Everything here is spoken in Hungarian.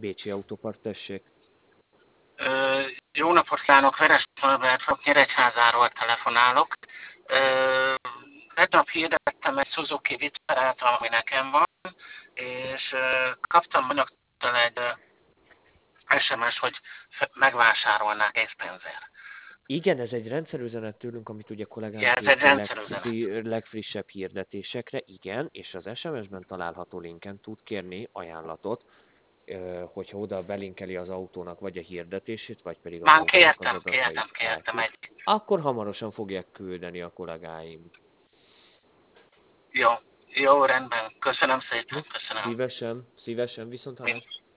Bécsi Autópart, tessék. Jó napot kívánok, Veres Norbertról, Nyíregyházáról telefonálok. Tegnap hirdettem egy Suzuki Vitarát, ami nekem van, és kaptam önöktől egy SMS, hogy megvásárolnák készpénzért. Igen, ez egy rendszerüzenet tőlünk, amit ugye kollégánk Ja, ez egy küldte rendszerüzenet. legfrissebb hirdetésekre, igen, és az SMS-ben található linken tud kérni ajánlatot, hogyha oda belinkeli az autónak vagy a hirdetését, vagy pedig az Már autónak az adatait kértem bárki, egy. akkor hamarosan fogják küldeni a kollégáim. Jó, rendben. Köszönöm szépen, köszönöm. Szívesen, viszont hallásra.